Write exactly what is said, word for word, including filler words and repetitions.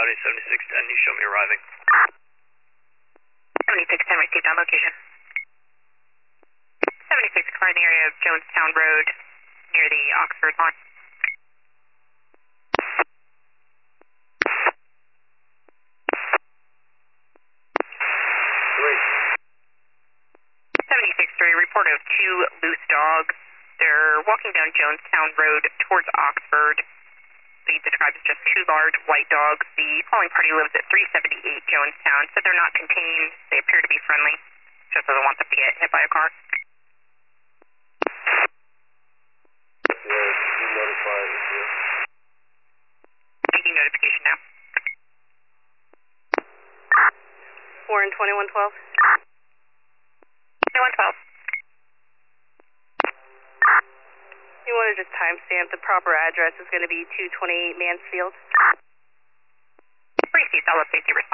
Audi seventy-six ten, you show me arriving. seventy-six ten received on location. seventy-six car in the area of Jonestown Road near the Oxford line. Three. seventy-six three, report of two loose dogs. They're walking down Jonestown Road towards Oxford. They described as just two large white dogs. The calling party lives at three seventy-eight Jonestown, so they're not contained. They appear to be friendly. Just doesn't want them to get hit by a car. Yeah, you notify if you're... Making notification now. Warren twenty-one twelve. twenty-one twelve. You want to just timestamp the proper address is going to be two twenty-eight Mansfield. Received, I'll update the